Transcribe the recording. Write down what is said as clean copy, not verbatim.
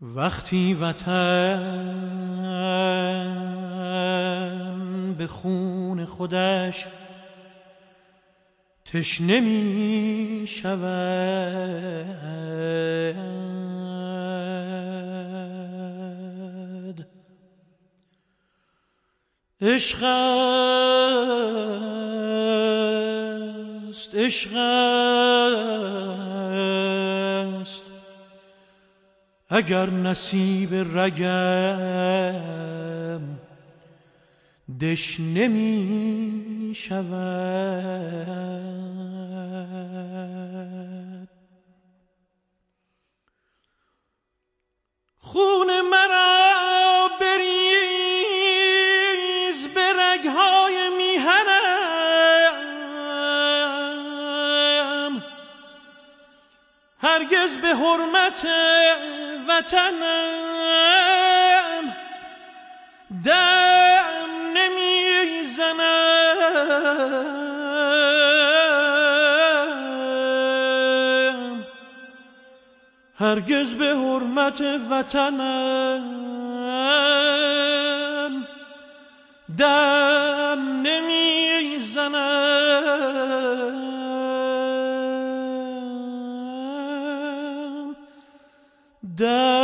وقتی وطن به خون خودش تشنه می شود، عشق است، عشق است اگر نصیب رگم دشنه می شود. خون مرا بریز به رگهای میهنم، هرگز به حرمت وطنم دم نمیزنم، هرگز به حرمت وطنم دم نمیزنم، دم